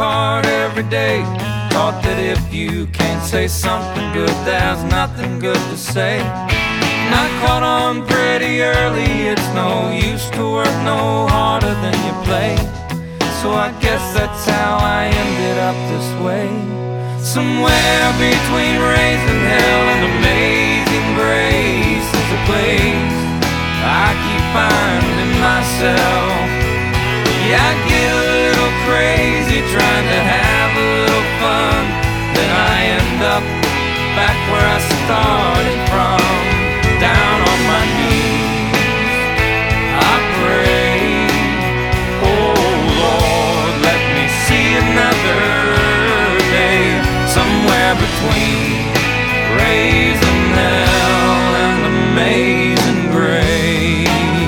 hard every day. Taught that if you can't say something good, there's nothing good to say. And I caught on pretty early, it's no use to work no harder than you play. So I guess that's how I ended up this way. Somewhere between raising hell and amazing grace is a place I keep finding myself. Yeah, I get a little crazy trying to have a little fun, then I end up back where I started from, down on my knees. I pray, oh Lord, let me see another day, somewhere between raising hell and amazing grace.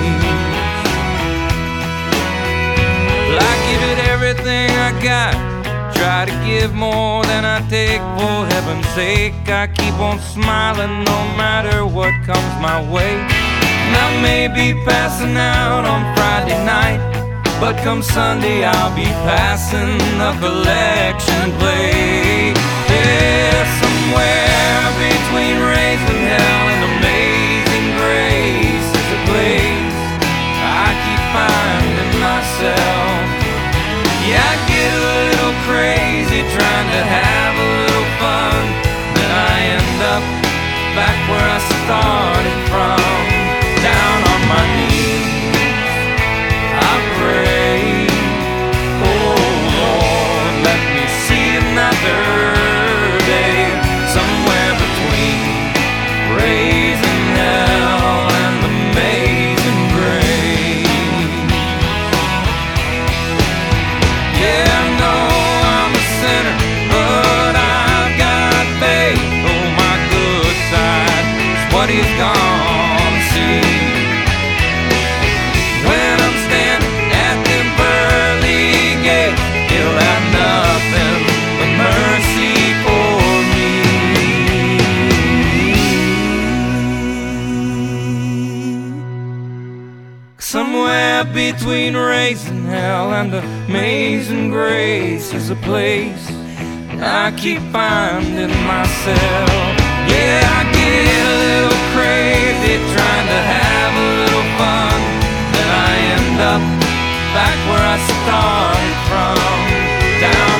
Well, I give it everything I got, try to give more than I take. For heaven's sake, I keep on smiling no matter what comes my way. And I may be passing out on Friday night, but come Sunday I'll be passing the collection plate. Yeah, somewhere between raising hell and amazing grace is a place I keep finding myself. Yeah, I get a little crazy trying to have a little fun, then I end up back where I started from, down on my knees. I pray, oh Lord, let me see another day, somewhere between raising hell and amazing grace. Yeah, I know I'm a sinner, but I've got faith. Oh, my good side is what He's gonna see. When I'm standing at them pearly gates, He'll have nothing but mercy for me. Somewhere between raising hell and amazing grace is a place I keep finding myself. Yeah, I get a little crazy trying to have a little fun, then I end up back where I started from, down